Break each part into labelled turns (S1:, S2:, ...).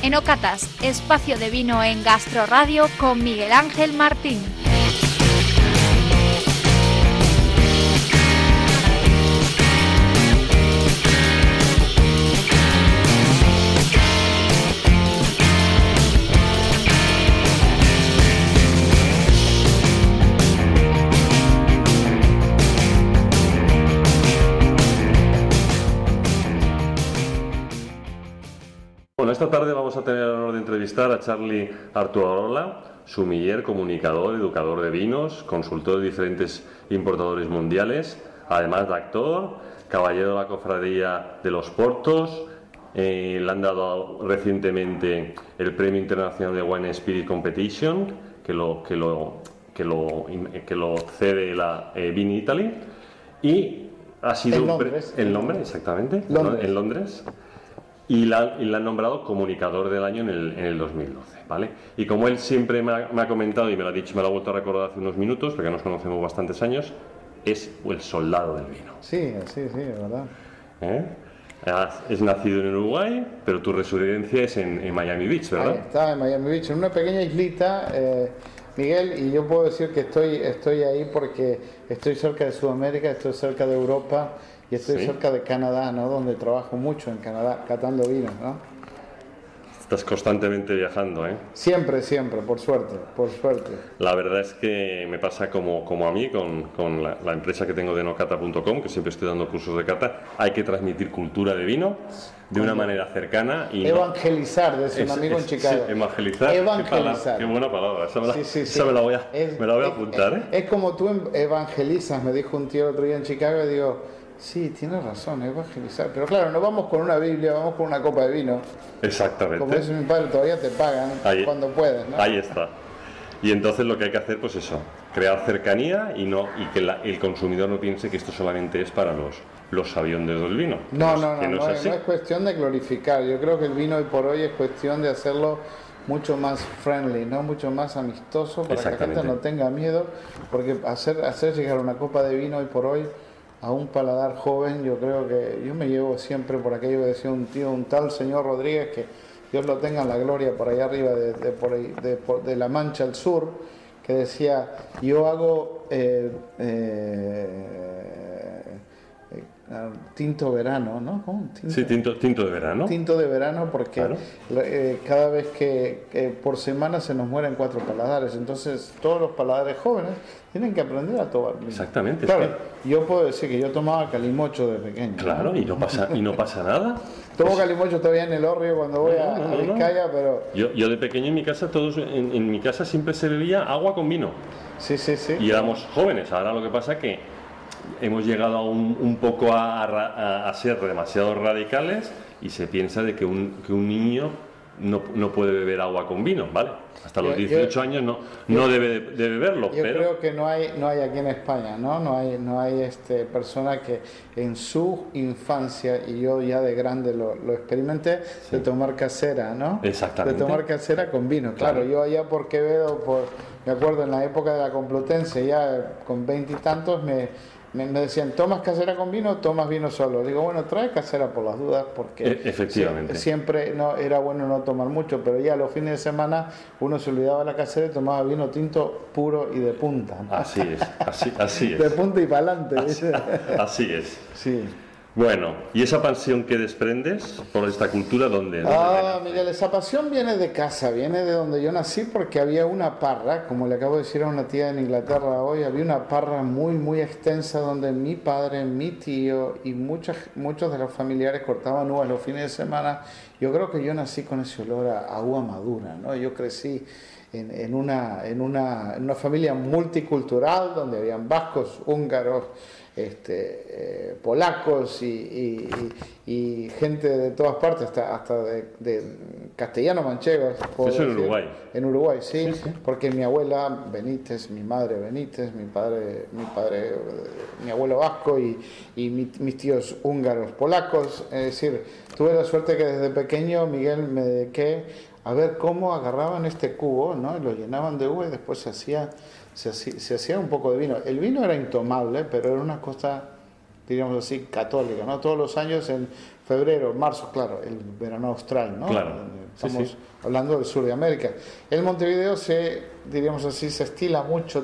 S1: Enocatas, espacio de vino en Gastro Radio con Miguel Ángel Martín.
S2: Bueno, esta tarde vamos a tener el honor de entrevistar a Charlie Artuarola, sumiller, comunicador, educador de vinos, consultor de diferentes importadores mundiales, además de actor, caballero de la Cofradía de los Portos. Le han dado recientemente el Premio Internacional de Wine Spirit Competition, que lo cede la Vin Italy, y ha sido
S3: en Londres,
S2: exactamente,
S3: Londres.
S2: En Londres. Y la han nombrado comunicador del año en el 2012, ¿vale? Y como él siempre me ha comentado y me lo ha dicho, me lo ha vuelto a recordar hace unos minutos, porque nos conocemos bastantes años, es el soldado del vino.
S3: Sí, es verdad.
S2: Es nacido en Uruguay, pero tu residencia es en Miami Beach, ¿verdad?
S3: Ahí está, en Miami Beach, en una pequeña islita, Miguel, y yo puedo decir que estoy ahí porque estoy cerca de Sudamérica, estoy cerca de Europa y estoy cerca de Canadá, ¿no? Donde trabajo mucho en Canadá, catando vinos, ¿no?
S2: Estás constantemente viajando, ¿eh?
S3: Siempre, por suerte.
S2: La verdad es que me pasa como a mí con la empresa que tengo de Enocata.com, que siempre estoy dando cursos de cata. Hay que transmitir cultura de vino de una manera cercana y
S3: evangelizar, decía un amigo en Chicago.
S2: Sí, evangelizar. Qué buena palabra. Esa me la voy a apuntar, ¿eh?
S3: Es como tú evangelizas, me dijo un tío el otro día en Chicago, y digo, sí, tienes razón, evangelizar. Pero claro, no vamos con una Biblia, vamos con una copa de vino.
S2: Exactamente.
S3: Como dice mi padre, todavía te pagan cuando puedes, ¿no?
S2: Ahí está. Y entonces lo que hay que hacer, pues eso, crear cercanía y que el consumidor no piense que esto solamente es para los sabiondos del vino.
S3: No es cuestión de glorificar. Yo creo que el vino hoy por hoy es cuestión de hacerlo mucho más friendly, ¿no? Mucho más amistoso para que la gente no tenga miedo, porque hacer llegar una copa de vino hoy por hoy a un paladar joven, yo creo que yo me llevo siempre por aquello que decía un tío, un tal señor Rodríguez, que Dios lo tenga en la gloria, por allá arriba de La Mancha al sur, que decía, yo hago tinto verano, ¿no? ¿Cómo?
S2: Sí, tinto de verano.
S3: Tinto de verano porque
S2: claro.
S3: Cada vez que por semana se nos mueren 4 paladares, entonces todos los paladares jóvenes tienen que aprender a tomar vino.
S2: Exactamente.
S3: Claro, yo puedo decir que yo tomaba calimocho de pequeño.
S2: Claro, ¿no? y no pasa nada.
S3: Tomo calimocho todavía en el Orrio cuando voy a Vizcaya, pero...
S2: Yo de pequeño en mi casa, en mi casa siempre se bebía agua con vino.
S3: Sí.
S2: Y éramos jóvenes, ahora lo que pasa es que hemos llegado un poco a ser demasiado radicales y se piensa de que un niño no puede beber agua con vino, ¿vale? Hasta los 18 años no debe de beberlo.
S3: Yo creo que no hay aquí en España, ¿no? No hay persona que en su infancia, y yo ya de grande lo experimenté, de tomar casera, ¿no?
S2: Exactamente.
S3: De tomar casera con vino. Claro, yo allá por Quevedo, me acuerdo en la época de la Complutense, ya con 20 y tantos, me decían, ¿tomas casera con vino o tomas vino solo? Digo, bueno, trae casera por las dudas, porque
S2: efectivamente.
S3: Siempre era bueno no tomar mucho, pero ya los fines de semana uno se olvidaba la casera y tomaba vino tinto puro y de punta, ¿no?
S2: Así es.
S3: De punta y para adelante.
S2: Así es.
S3: Sí.
S2: Bueno, ¿y esa pasión que desprendes por esta cultura dónde
S3: Miguel, esa pasión viene de casa, viene de donde yo nací, porque había una parra, como le acabo de decir a una tía en Inglaterra hoy, había una parra muy, muy extensa donde mi padre, mi tío y muchos de los familiares cortaban uvas los fines de semana. Yo creo que yo nací con ese olor a uva madura, ¿no? Yo crecí en una familia multicultural donde habían vascos, húngaros, polacos y gente de todas partes, hasta de castellano manchegos.
S2: Eso en Uruguay.
S3: En Uruguay, sí, porque mi abuela Benítez, mi madre Benítez, mi padre, mi abuelo vasco y mis tíos húngaros, polacos. Es decir, tuve la suerte que desde pequeño, Miguel, me dediqué a ver cómo agarraban este cubo, ¿no? Y lo llenaban de uva y después se hacía un poco de vino. El vino era intomable, pero era una cosa diríamos así, católica, ¿no? Todos los años en febrero, marzo, claro, el verano austral, ¿no?
S2: Claro.
S3: Estamos hablando del sur de América. En Montevideo diríamos así, se estila mucho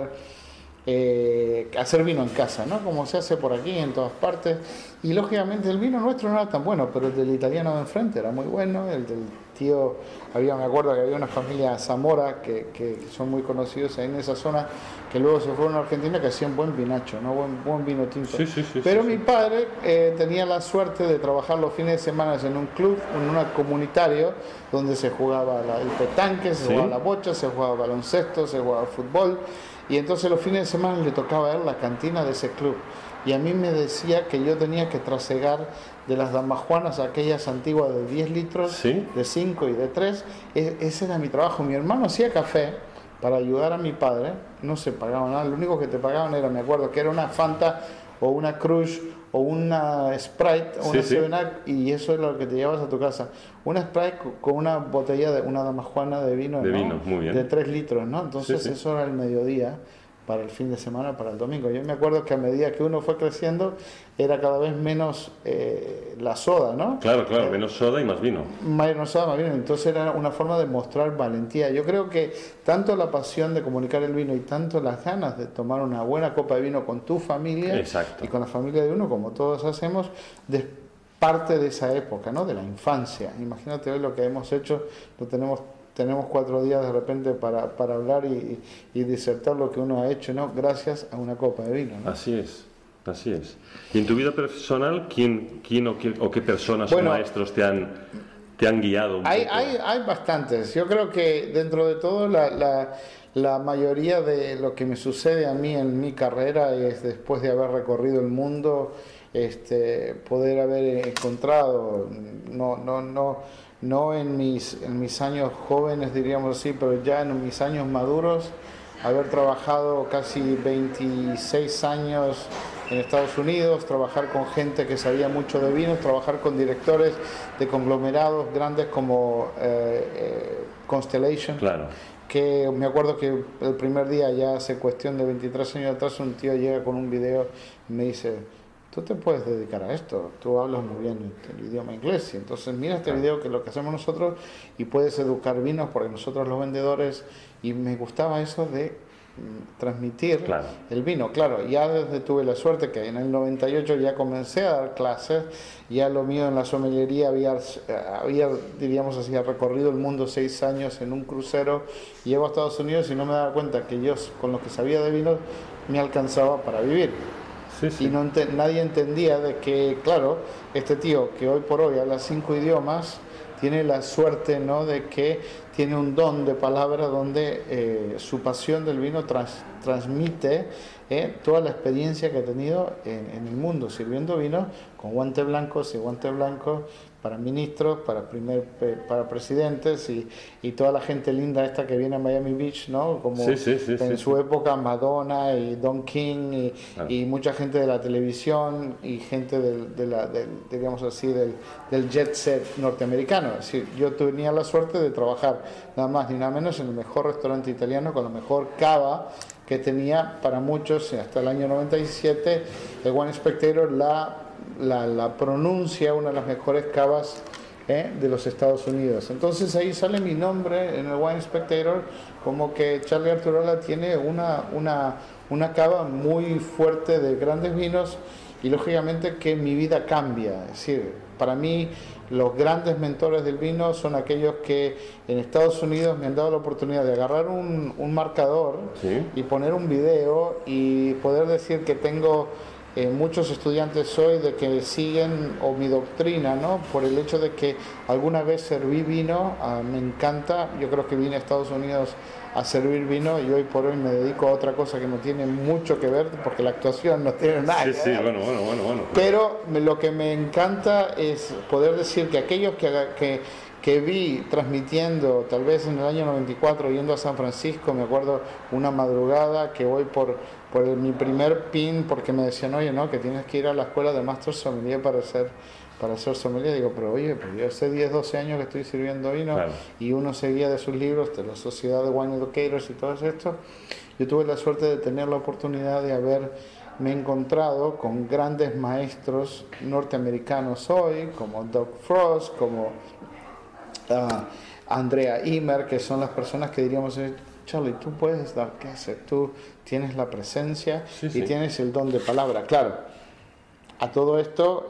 S3: hacer vino en casa, ¿no? Como se hace por aquí en todas partes. Y lógicamente el vino nuestro no era tan bueno, pero el del italiano de enfrente era muy bueno, el del tío, me acuerdo que había una familia Zamora que son muy conocidos ahí en esa zona, que luego se fueron a Argentina, que hacían buen vinacho, ¿no? Buen vino tinto. Pero mi padre tenía la suerte de trabajar los fines de semana en un club, en un comunitario, donde se jugaba el petanque, se jugaba la bocha, se jugaba baloncesto, se jugaba fútbol, y entonces los fines de semana le tocaba a él la cantina de ese club. Y a mí me decía que yo tenía que trasegar de las damajuanas, aquellas antiguas de 10 litros, de 5 y de 3. Ese era mi trabajo. Mi hermano hacía café para ayudar a mi padre, no se pagaba nada, lo único que te pagaban era, me acuerdo, que era una Fanta o una Crush o una Sprite o una 7-Up, y eso es lo que te llevas a tu casa. Una Sprite con una botella de una damajuana de vino,
S2: muy bien,
S3: de 3 litros, ¿no? Entonces eso era el mediodía para el fin de semana, para el domingo. Yo me acuerdo que a medida que uno fue creciendo era cada vez menos la soda, ¿no?
S2: Claro, menos soda y más vino.
S3: Menos soda, más vino. Entonces era una forma de mostrar valentía. Yo creo que tanto la pasión de comunicar el vino y tanto las ganas de tomar una buena copa de vino con tu familia y con la familia de uno, como todos hacemos, parte de esa época, ¿no? De la infancia. Imagínate hoy lo que hemos hecho, tenemos 4 días de repente para hablar y disertar lo que uno ha hecho, ¿no? Gracias a una copa de vino, ¿no?
S2: Así es. Y en tu vida personal, ¿quién o qué personas o maestros te han guiado un poco?
S3: Hay bastantes. Yo creo que dentro de todo la mayoría de lo que me sucede a mí en mi carrera es, después de haber recorrido el mundo, poder haber encontrado, no en mis años jóvenes, diríamos así, pero ya en mis años maduros, haber trabajado casi 26 años en Estados Unidos, trabajar con gente que sabía mucho de vinos, trabajar con directores de conglomerados grandes como Constellation.
S2: Claro.
S3: Que me acuerdo que el primer día, ya hace cuestión de 23 años atrás, un tío llega con un video y me dice: tú te puedes dedicar a esto, tú hablas muy bien el idioma inglés, y entonces mira este video, que es lo que hacemos nosotros, y puedes educar vinos, porque nosotros los vendedores, y me gustaba eso de transmitir el vino. Claro, ya desde tuve la suerte que en el 98 ya comencé a dar clases, ya lo mío en la sommelería había diríamos así, recorrido el mundo 6 años en un crucero, y llego a Estados Unidos y no me daba cuenta que yo, con lo que sabía de vinos, me alcanzaba para vivir. Y nadie entendía de que, claro, este tío que hoy por hoy habla 5 idiomas, tiene la suerte, ¿no?, de que tiene un don de palabra donde su pasión del vino transmite toda la experiencia que ha tenido en el mundo, sirviendo vino con guantes blancos y guantes blancos para ministros, para presidentes y toda la gente linda esta que viene a Miami Beach, ¿no? Como en su época Madonna y Don King y mucha gente de la televisión y gente digamos así, del jet set norteamericano. Es decir, yo tenía la suerte de trabajar nada más ni nada menos en el mejor restaurante italiano con la mejor cava que tenía para muchos hasta el año 97. El Wine Spectator la pronuncia una de las mejores cavas de los Estados Unidos. Entonces ahí sale mi nombre en el Wine Spectator, como que Charlie Arturola tiene una cava muy fuerte de grandes vinos, y lógicamente que mi vida cambia. Es decir, para mí los grandes mentores del vino son aquellos que en Estados Unidos me han dado la oportunidad de agarrar un marcador y poner un video y poder decir que tengo muchos estudiantes hoy de que siguen mi doctrina, ¿no? Por el hecho de que alguna vez serví vino, me encanta. Yo creo que vine a Estados Unidos a servir vino, y hoy por hoy me dedico a otra cosa que no tiene mucho que ver, porque la actuación no tiene nada que ver. Bueno. Pero lo que me encanta es poder decir que aquellos que vi transmitiendo, tal vez en el año 94, yendo a San Francisco, me acuerdo una madrugada que voy por mi primer pin, porque me decían: oye, no, que tienes que ir a la escuela de Master Sommelier para ser sommelier. Digo, pero oye, pues yo hace 10, 12 años que estoy sirviendo vino, y uno seguía de sus libros, de la Sociedad de Wine Educators y todo esto. Yo tuve la suerte de tener la oportunidad de haber me he encontrado con grandes maestros norteamericanos hoy, como Doug Frost, como Andrea Imer, que son las personas que diríamos, Charlie, tú puedes dar clase, tú tienes la presencia y tienes el don de palabra. Claro, a todo esto,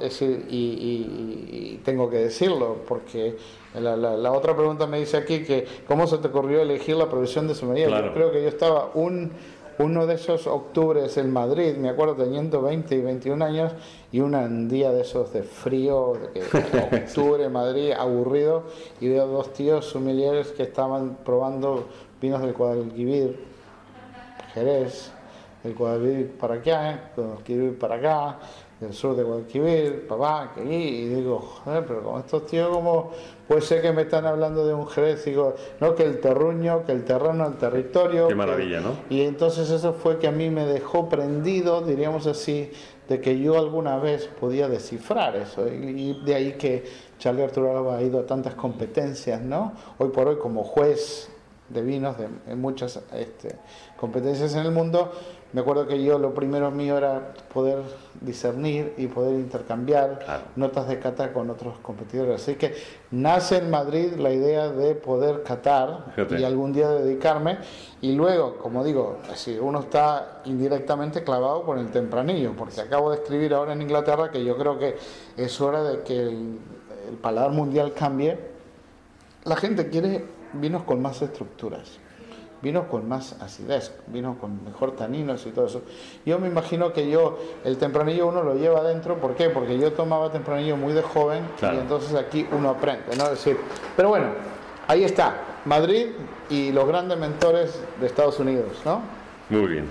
S3: y tengo que decirlo, porque la otra pregunta me dice aquí que ¿cómo se te ocurrió elegir la profesión de sommelier? Claro. Yo creo que yo estaba uno de esos octubres en Madrid, me acuerdo teniendo 20 y 21 años, y un día de esos de frío, de octubre en Madrid, aburrido, y veo dos tíos sommeliers que estaban probando vinos del Guadalquivir, Jerez, del Guadalquivir para acá, Guadalquivir para acá, del sur de Guadalquivir, papá, que allí, y digo, joder, pero con estos tíos, como puede ser que me están hablando de un Jerez? Digo, no, que el terruño, que el terreno, el territorio.
S2: Qué maravilla, ¿no?
S3: Y entonces eso fue que a mí me dejó prendido, diríamos así, de que yo alguna vez podía descifrar eso. Y de ahí que Charlie Arturo Alba ha ido a tantas competencias, ¿no? Hoy por hoy como juez de vinos en muchas competencias en el mundo. Me acuerdo que yo lo primero mío era poder discernir y poder intercambiar notas de cata con otros competidores. Así que nace en Madrid la idea de poder catar y algún día dedicarme. Y luego, como digo, si uno está indirectamente clavado por el tempranillo, porque acabo de escribir ahora en Inglaterra que yo creo que es hora de que el paladar mundial cambie. La gente quiere vinos con más estructuras, vinos con más acidez, vinos con mejor taninos y todo eso. Yo me imagino que el tempranillo uno lo lleva adentro. ¿Por qué? Porque yo tomaba tempranillo muy de joven, y entonces aquí uno aprende, ¿no? Es decir, pero bueno, ahí está, Madrid y los grandes mentores de Estados Unidos, ¿no?
S2: Muy bien.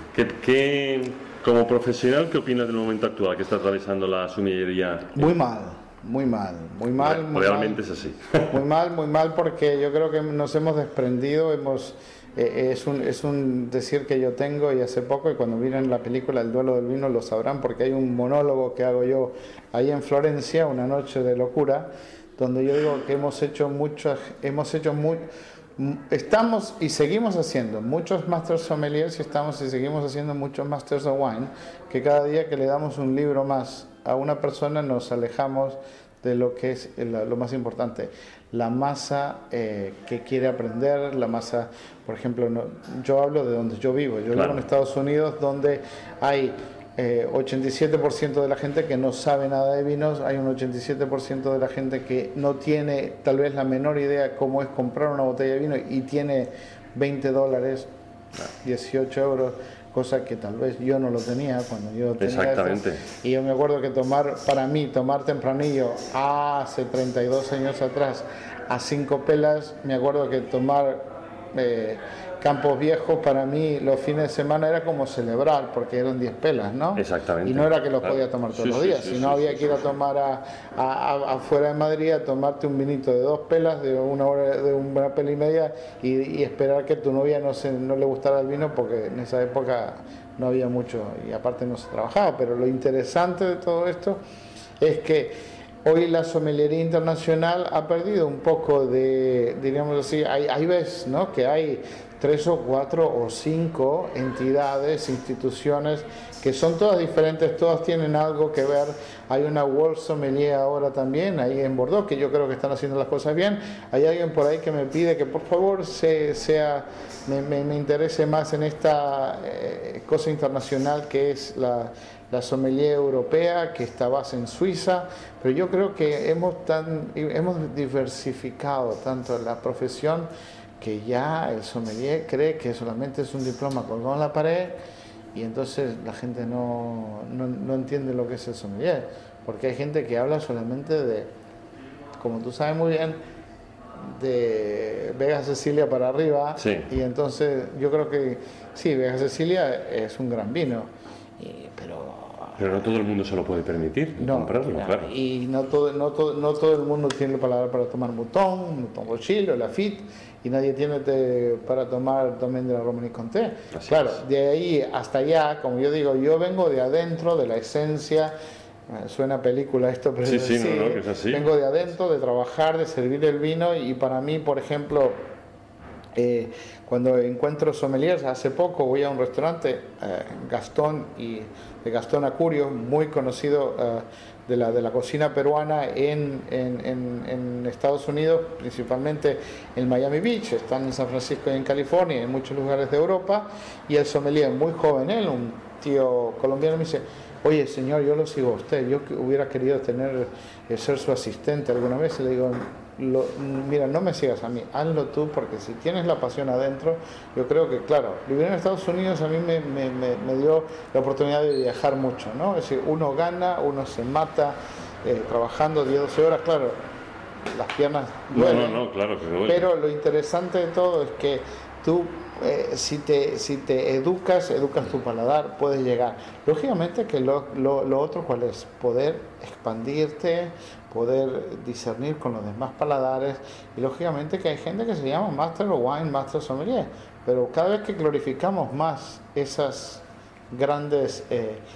S2: Como profesional, ¿qué opinas del momento actual que está atravesando la sommelería?
S3: Muy mal.
S2: Realmente es así.
S3: Muy mal, porque yo creo que nos hemos desprendido, es un decir que yo tengo, y hace poco, y cuando miren la película El duelo del vino lo sabrán, porque hay un monólogo que hago yo ahí en Florencia, Una noche de locura, donde yo digo que estamos y seguimos haciendo muchos Masters Sommeliers, y seguimos haciendo muchos Masters of Wine, que cada día que le damos un libro más a una persona nos alejamos de lo que es lo más importante, la masa que quiere aprender, la masa, por ejemplo, yo hablo de donde yo vivo, vivo en Estados Unidos, donde hay 87% de la gente que no sabe nada de vinos, hay un 87% de la gente que no tiene tal vez la menor idea cómo es comprar una botella de vino, y tiene $20, 18 euros, cosa que tal vez yo no lo tenía cuando yo tenía.
S2: Exactamente.
S3: Y yo me acuerdo que tomar tempranillo hace 32 años atrás a 5 pelas, me acuerdo que tomar Campos Viejos para mí los fines de semana era como celebrar, porque eran 10 pelas, ¿no?
S2: Exactamente.
S3: Y no era que los podía tomar todos los días, sino había que ir a tomar afuera de Madrid, a tomarte un vinito de 2 pelas, de una pela y media, y esperar que tu novia no le gustara el vino, porque en esa época no había mucho, y aparte no se trabajaba. Pero lo interesante de todo esto es que hoy la sommelería internacional ha perdido un poco de, diríamos así, hay veces, ¿no?, que hay 3 o 4 o 5 entidades, instituciones, que son todas diferentes, todas tienen algo que ver. Hay una World Sommelier ahora también, ahí en Bordeaux, que yo creo que están haciendo las cosas bien. Hay alguien por ahí que me pide que por favor me interese más en esta cosa internacional que es la Sommelier Europea, que está base en Suiza. Pero yo creo que hemos diversificado tanto la profesión, que ya el sommelier cree que solamente es un diploma colgado en la pared, y entonces la gente no entiende lo que es el sommelier, porque hay gente que habla solamente de, como tú sabes muy bien, de Vega Sicilia para arriba. Y entonces yo creo que sí, Vega Sicilia es un gran vino, pero
S2: no todo el mundo se lo puede permitir comprarlo, claro.
S3: Y no todo el mundo tiene el paladar para tomar Mouton Rothschild o Lafite, y nadie tiene para tomar también de la Romanée Conté. Claro, de ahí hasta allá, como yo digo, yo vengo de adentro, de la esencia. Suena película esto, pero
S2: que es así.
S3: Vengo de adentro, de trabajar, de servir el vino, y para mí, por ejemplo, Cuando encuentro sommeliers, hace poco voy a un restaurante, Gastón, de Gastón Acurio, muy conocido de la cocina peruana en Estados Unidos, principalmente en Miami Beach, están en San Francisco y en California, en muchos lugares de Europa, y el sommelier, muy joven, él, un tío colombiano, me dice: oye señor, yo lo sigo a usted, yo hubiera querido ser su asistente alguna vez. Y le digo: mira, no me sigas a mí, hazlo tú, porque si tienes la pasión adentro, yo creo que, claro, vivir en Estados Unidos a mí me dio la oportunidad de viajar mucho, ¿no? Es decir, uno gana, uno se mata trabajando 10, 12 horas, claro, las piernas duelen,
S2: no, claro que duele.
S3: Pero lo interesante de todo es que tú, si te educas tu paladar, puedes llegar. Lógicamente que lo otro, ¿cuál es? Poder expandirte, poder discernir con los demás paladares, y lógicamente que hay gente que se llama Master of Wine, Master Sommelier, pero cada vez que glorificamos más esas grandes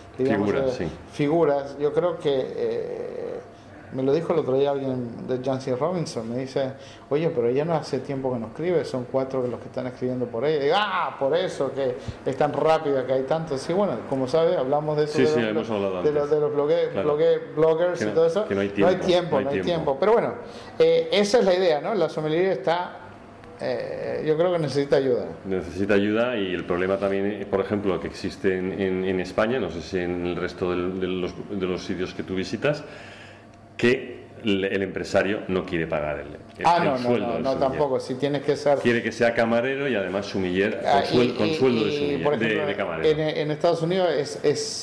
S3: figuras, yo creo que me lo dijo el otro día alguien de Jancy Robinson, me dice: oye, pero ella no hace tiempo que no escribe, son 4 los que están escribiendo por ella. Y digo: por eso que es tan rápida, que hay tantos. Sí, bueno, como sabes, hablamos de eso,
S2: hemos hablado
S3: de los bloggers y todo eso.
S2: Que no hay tiempo.
S3: Pero bueno, esa es la idea, ¿no? La sommelier está... yo creo que necesita ayuda.
S2: Necesita ayuda, y el problema también, por ejemplo, que existe en España, no sé si en el resto de los sitios que tú visitas, que el empresario no quiere pagar el sueldo.
S3: No, tampoco. Si tienes que ser...
S2: Quiere que sea camarero y además sumiller con sueldo de sumiller, por ejemplo, de camarero.
S3: En Estados Unidos es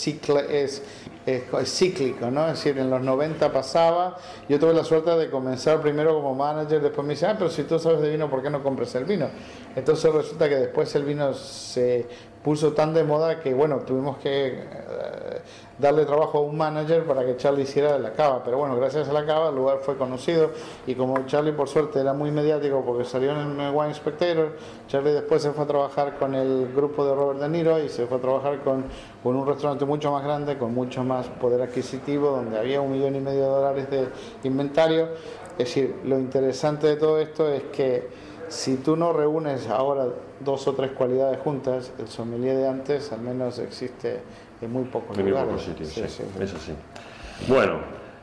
S3: cíclico, ¿no? Es decir, en los 90 pasaba, yo tuve la suerte de comenzar primero como manager, después me dice: pero si tú sabes de vino, ¿por qué no compras el vino? Entonces resulta que después el vino se puso tan de moda que, bueno, tuvimos que darle trabajo a un manager para que Charlie hiciera la cava, pero bueno, gracias a la cava el lugar fue conocido, y como Charlie por suerte era muy mediático porque salió en el Wine Spectator, Charlie después se fue a trabajar con el grupo de Robert De Niro y se fue a trabajar con un restaurante mucho más grande, con mucho más poder adquisitivo, donde había $1,5 millones de inventario. Es decir, lo interesante de todo esto es que si tú no reúnes ahora 2 o 3 cualidades juntas, el sommelier de antes al menos existe en muy pocos lugares.
S2: En muy pocos sitios, sí. Es así. Bueno,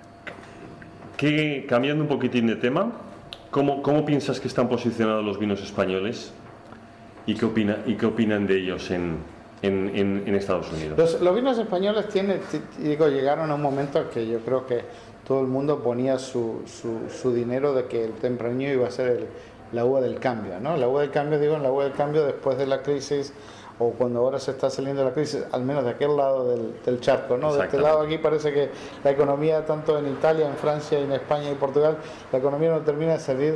S2: cambiando un poquitín de tema, ¿cómo piensas que están posicionados los vinos españoles y qué opinan de ellos en Estados Unidos?
S3: Los vinos españoles llegaron a un momento que yo creo que todo el mundo ponía su dinero de que el Tempranillo iba a ser la uva del cambio, ¿no? La uva del cambio después de la crisis, o cuando ahora se está saliendo de la crisis, al menos de aquel lado del charco, ¿no? De este lado aquí parece que la economía, tanto en Italia, en Francia, en España y Portugal, la economía no termina de salir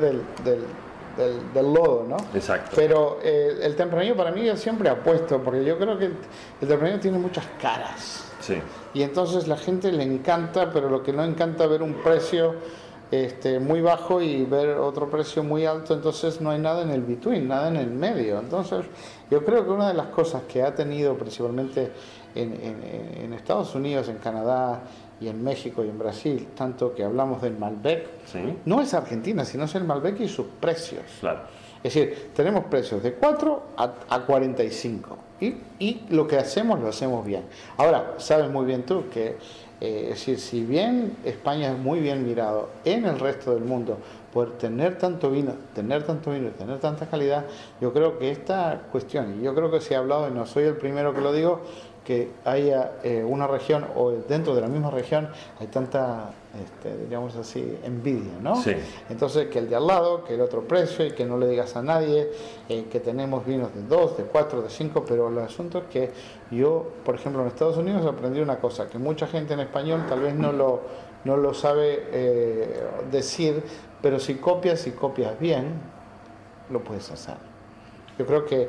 S3: del lodo, ¿no?
S2: Exacto.
S3: Pero el Tempranillo para mí siempre apuesto, porque yo creo que el Tempranillo tiene muchas caras.
S2: Sí.
S3: Y entonces la gente le encanta, pero lo que no encanta ver un precio muy bajo y ver otro precio muy alto, entonces no hay nada en el between, nada en el medio. Entonces yo creo que una de las cosas que ha tenido principalmente en Estados Unidos, en Canadá y en México y en Brasil, tanto que hablamos del Malbec,
S2: ¿sí?
S3: No es Argentina, sino es el Malbec y sus precios.
S2: Claro.
S3: Es decir, tenemos precios de 4 a 45 y lo que hacemos lo hacemos bien. Ahora, sabes muy bien tú que es decir, si bien España es muy bien mirado en el resto del mundo por tener tanto vino y tener tanta calidad, yo creo que esta cuestión, y yo creo que se ha hablado, y no soy el primero que lo digo, que haya una región, o dentro de la misma región hay tanta, digamos así, envidia, ¿no?
S2: Sí.
S3: Entonces, que el de al lado, que el otro precio, y que no le digas a nadie, que tenemos vinos de 2, de 4, de 5, pero el asunto es que yo, por ejemplo, en Estados Unidos aprendí una cosa, que mucha gente en español tal vez no lo sabe decir, pero si copias bien, lo puedes hacer. Yo creo que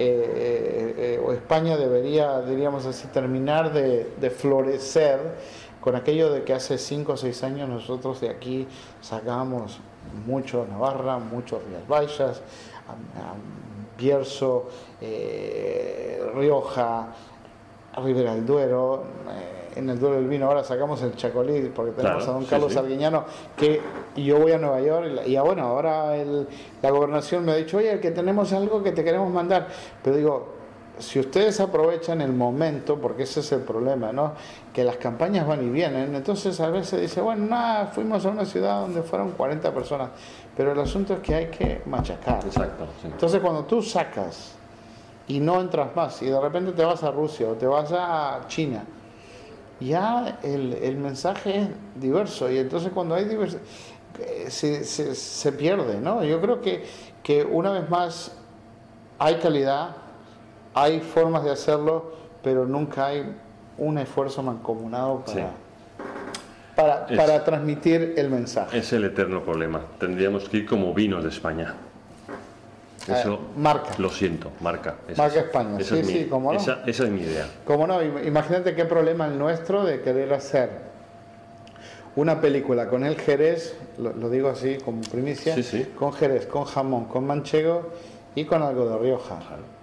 S3: España debería, diríamos así, terminar de florecer con aquello de que hace 5 o 6 años nosotros de aquí sacábamos mucho Navarra, mucho Rías Baixas, Bierzo, Rioja, Ribera del Duero, en el Duero del Vino ahora sacamos el Chacolí porque tenemos a don Carlos Arguiñano, que yo voy a Nueva York y bueno, ahora la gobernación me ha dicho, oye, que tenemos algo que te queremos mandar, pero digo, si ustedes aprovechan el momento, porque ese es el problema, ¿no? Que las campañas van y vienen, entonces a veces dice, bueno, nada, fuimos a una ciudad donde fueron 40 personas, pero el asunto es que hay que machacar.
S2: Exacto, sí.
S3: Entonces cuando tú sacas y no entras más y de repente te vas a Rusia o te vas a China, ya el mensaje es diverso y entonces cuando hay diversidad se pierde, ¿no? Yo creo que una vez más hay calidad, hay formas de hacerlo, pero nunca hay un esfuerzo mancomunado para transmitir el mensaje.
S2: Es el eterno problema. Tendríamos que ir como vinos de España. Eso,
S3: marca.
S2: Lo siento, marca.
S3: Marca España, sí, cómo no.
S2: Esa es mi idea.
S3: Cómo no, imagínate qué problema el nuestro de querer hacer una película con el Jerez, lo digo así como primicia, con Jerez, con jamón, con manchego y con algo de Rioja.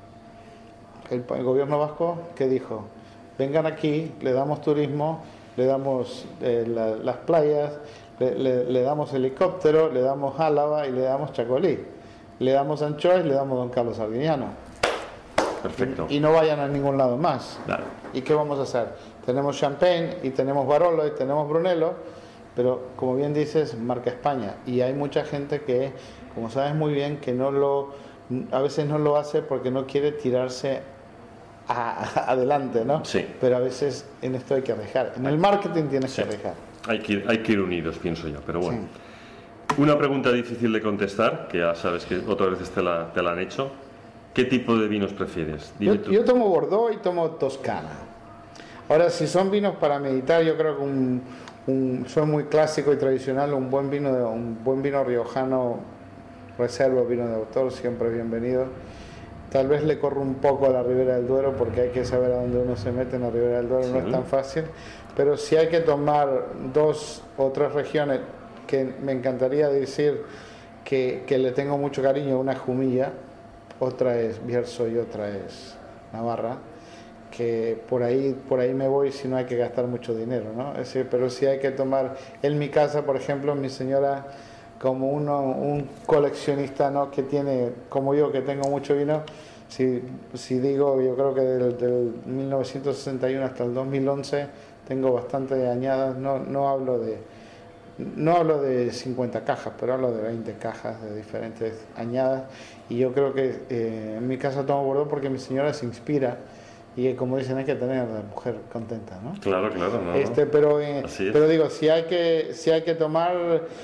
S3: El gobierno vasco, ¿qué dijo? Vengan aquí, le damos turismo, le damos las playas, le damos helicóptero, le damos Álava y le damos Chacolí. Le damos anchoas y le damos don Carlos Arguiñano.
S2: Perfecto.
S3: Y no vayan a ningún lado más.
S2: Claro.
S3: ¿Y qué vamos a hacer? Tenemos Champagne y tenemos Barolo y tenemos Brunello, pero como bien dices, marca España. Y hay mucha gente que, como sabes muy bien, que a veces no lo hace porque no quiere tirarse adelante, ¿no?
S2: Sí.
S3: Pero a veces en esto hay que arriesgar. En el marketing tienes que arriesgar.
S2: Hay que ir unidos, pienso yo, pero bueno.
S3: Sí.
S2: Una pregunta difícil de contestar, que ya sabes que otras veces te la han hecho. ¿Qué tipo de vinos prefieres?
S3: Yo tomo Bordeaux y tomo Toscana. Ahora, si son vinos para meditar, yo creo que soy muy clásico y tradicional, un buen vino riojano, reserva, vino de autor, siempre bienvenido. Tal vez le corro un poco a la Ribera del Duero porque hay que saber a dónde uno se mete en la Ribera del Duero, no es tan fácil. Pero si hay que tomar 2 o 3 regiones, que me encantaría decir que le tengo mucho cariño, una es Jumilla, otra es Bierzo y otra es Navarra, que por ahí me voy si no hay que gastar mucho dinero, ¿no? Es decir, pero si hay que tomar, en mi casa, por ejemplo, mi señora, como un coleccionista, ¿no? Que tiene, como yo, que tengo mucho vino, si digo, yo creo que del 1961 hasta el 2011 tengo bastante añadas, no hablo de 50 cajas, pero hablo de 20 cajas de diferentes añadas, y yo creo que en mi casa tomo Bordeaux porque mi señora se inspira, y como dicen, hay que tener a la mujer contenta, ¿no?
S2: Claro, no.
S3: Pero digo, si hay que tomar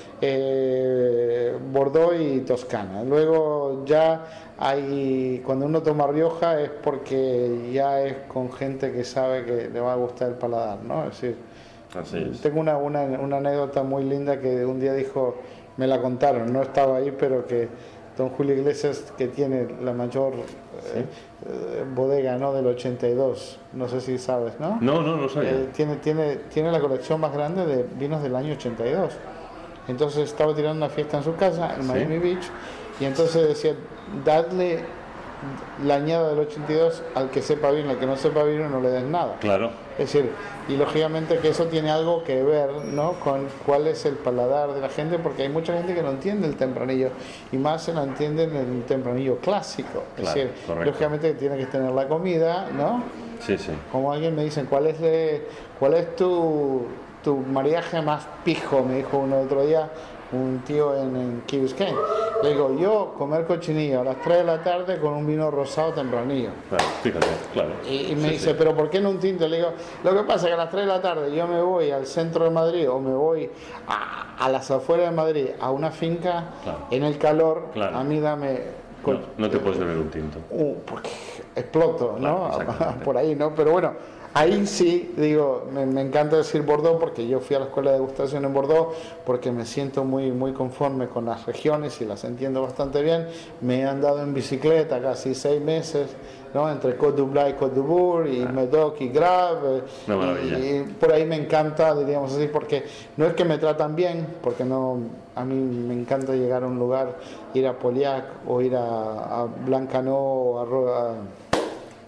S3: Bordeaux y Toscana. Luego ya cuando uno toma Rioja es porque ya es con gente que sabe que le va a gustar el paladar, ¿no? Es decir, tengo una anécdota muy linda que un día dijo, me la contaron, no estaba ahí, pero que don Julio Iglesias, que tiene la mayor bodega, ¿no? Del 82, no sé si sabes, ¿no?
S2: No sabía.
S3: Tiene la colección más grande de vinos del año 82. Entonces estaba tirando una fiesta en su casa, en Miami Beach, y entonces decía, dadle la añada del 82 al que sepa vino, al que no sepa vino no le des nada.
S2: Claro.
S3: Es decir, y lógicamente que eso tiene algo que ver, ¿no? Con cuál es el paladar de la gente, porque hay mucha gente que no entiende el tempranillo, y más se lo entiende en el tempranillo clásico. Es decir, lógicamente tiene que tener la comida, ¿no?
S2: Sí.
S3: Como alguien me dice, ¿cuál es tu mariaje más pijo? Me dijo uno el otro día, un tío en Key Biscayne. Le digo, yo comer cochinillo a las 3 de la tarde con un vino rosado tempranillo.
S2: Claro, fíjate, claro.
S3: Y me dice, ¿pero por qué no un tinto? Le digo, lo que pasa es que a las 3 de la tarde yo me voy al centro de Madrid o me voy a las afueras de Madrid a una finca en el calor, a mí dame...
S2: No te puedes beber un tinto.
S3: Porque exploto, ¿no? Por ahí, ¿no? Pero bueno, ahí sí, digo, me encanta decir Bordeaux porque yo fui a la escuela de degustación en Bordeaux porque me siento muy, muy conforme con las regiones y las entiendo bastante bien. Me he andado en bicicleta casi 6 meses, ¿no? Entre Côte d'Ublay y Côte d'Ivoire y Medoc y Grave.
S2: Una maravilla.
S3: Y por ahí me encanta, diríamos así, porque no es que me tratan bien, porque no, a mí me encanta llegar a un lugar, ir a Poliac o ir a Blancanó o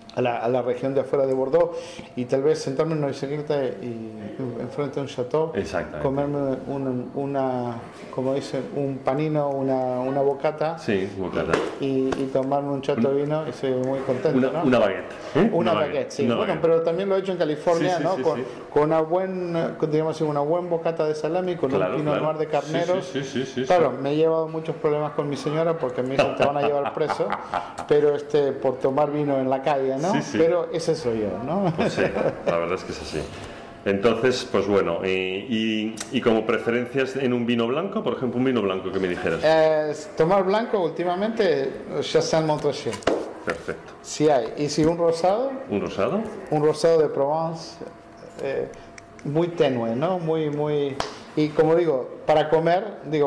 S3: a la región de afuera de Bordeaux y tal vez sentarme en una bicicleta y enfrente de un chateau, comerme como dicen, un panino, una bocata, y tomarme un chato de vino y soy muy contento.
S2: Una baguette.
S3: Una baguette, sí. Bueno, pero también lo he hecho en California, ¿no? Con una buena bocata de salami, con un pinot noir de carneros. Claro, me he llevado muchos problemas con mi señora porque me dicen te van a llevar preso, pero por tomar vino en la calle, ¿no? Pero ese soy yo, ¿no?
S2: Pues sí, la verdad es que es así. Entonces, pues bueno, y como preferencias en un vino blanco, por ejemplo, un vino blanco que me dijeras.
S3: Tomar blanco últimamente, Chassagne Montrachet.
S2: Perfecto.
S3: Sí hay. Y si un rosado.
S2: ¿Un rosado?
S3: Un rosado de Provence, muy tenue, ¿no? Muy... Y como digo, para comer,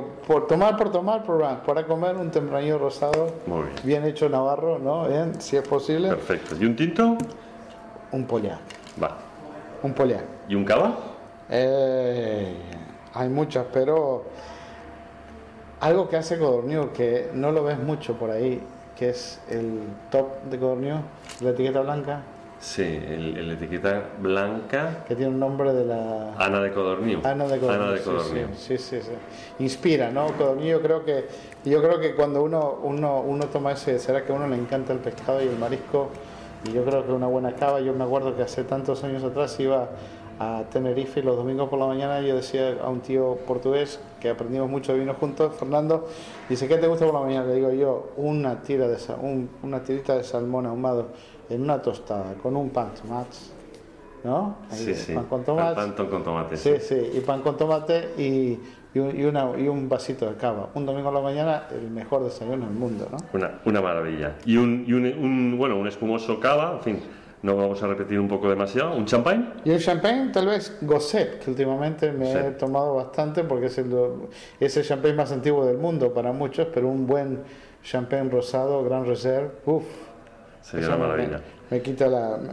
S3: para comer un tempranillo rosado,
S2: muy
S3: bien hecho navarro, ¿no? Bien, si es posible.
S2: Perfecto. ¿Y un tinto?
S3: Un Pauillac.
S2: Va.
S3: Un Pauillac.
S2: ¿Y un cava?
S3: Hay muchas, pero algo que hace Codorniu, que no lo ves mucho por ahí, que es el top de Codorniu, la etiqueta blanca.
S2: Sí, el etiqueta blanca.
S3: Que tiene un nombre de la...
S2: Ana de Codorniu.
S3: Ana de Codorniu. Sí. Inspira, ¿no? Codorniu, yo creo que cuando uno toma ese, será que a uno le encanta el pescado y el marisco, y yo creo que una buena cava. Yo me acuerdo que hace tantos años atrás iba a Tenerife y los domingos por la mañana yo decía a un tío portugués que aprendimos mucho de vino juntos, Fernando, dice, ¿qué te gusta por la mañana? Le digo yo, una tirita de salmón ahumado en una tostada con un pan tomate, ¿no? Pan con tomate.
S2: Pan con tomate.
S3: Sí, y pan con tomate y un vasito de cava. Un domingo a la mañana, el mejor desayuno del mundo, ¿no?
S2: Una maravilla. Y un espumoso cava, en fin, no vamos a repetir un poco demasiado. ¿Un champagne?
S3: Y el champagne, tal vez Gosset, que últimamente me he tomado bastante porque es el champagne más antiguo del mundo para muchos, pero un buen champagne rosado, Grand Reserve,
S2: sería una maravilla.
S3: Me quita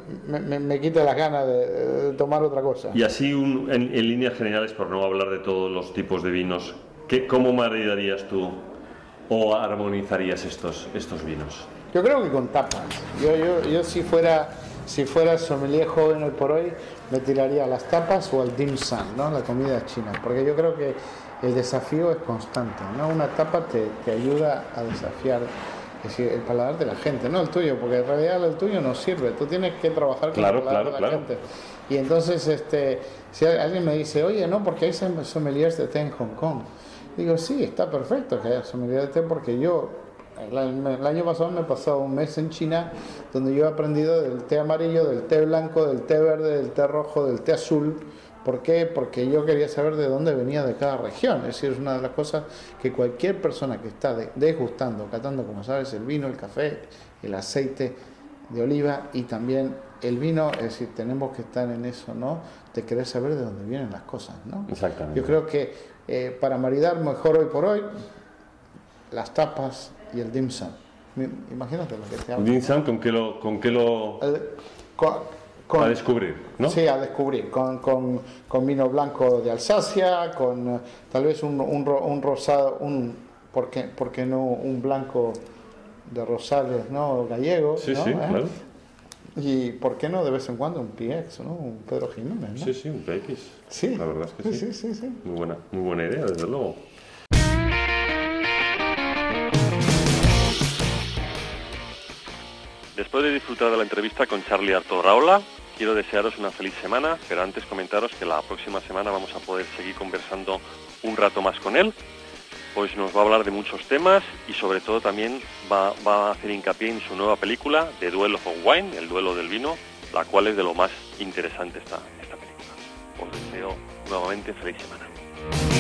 S3: las ganas de tomar otra cosa.
S2: Y así, en líneas generales, por no hablar de todos los tipos de vinos, ¿cómo maridarías tú o armonizarías estos vinos?
S3: Yo creo que con tapas. Yo si fuera sommelier joven hoy por hoy, me tiraría a las tapas o al dim sum, ¿no? La comida china, porque yo creo que el desafío es constante, ¿no? Una tapa te ayuda a desafiar, es decir, el paladar de la gente, no el tuyo, porque en realidad el tuyo no sirve, tú tienes que trabajar con el paladar de la gente. Y entonces, si alguien me dice, oye, no, porque hay sommeliers de té en Hong Kong, digo, sí, está perfecto que haya sommeliers de té, porque el año pasado me he pasado un mes en China donde yo he aprendido del té amarillo, del té blanco, del té verde, del té rojo, del té azul. ¿Por qué? Porque yo quería saber de dónde venía de cada región. Es decir, es una de las cosas que cualquier persona que está degustando, catando, como sabes, el vino, el café, el aceite de oliva y también el vino, es decir, tenemos que estar en eso, ¿no? De querer saber de dónde vienen las cosas, ¿no?
S2: Exactamente.
S3: Yo creo que para maridar mejor hoy por hoy, las tapas y el dim sum. Imagínate lo que te hablo.
S2: ¿Dim sum con qué lo a descubrir, ¿no?
S3: Sí, a descubrir. Con vino blanco de Alsacia, con tal vez un rosado, ¿por qué no un blanco de Rosales, ¿no? Gallego,
S2: sí,
S3: ¿no?
S2: Claro.
S3: Y ¿por qué no de vez en cuando un PX, ¿no? Un Pedro Jiménez, ¿no?
S2: Sí, un PX.
S3: Sí.
S2: La verdad es que sí.
S3: Sí.
S2: Muy buena idea, desde luego. Después de disfrutar de la entrevista con Charly Artoraola, quiero desearos una feliz semana, pero antes comentaros que la próxima semana vamos a poder seguir conversando un rato más con él, pues nos va a hablar de muchos temas y sobre todo también va a hacer hincapié en su nueva película, The Duel of Wine, el duelo del vino, la cual es de lo más interesante esta película. Os deseo nuevamente feliz semana.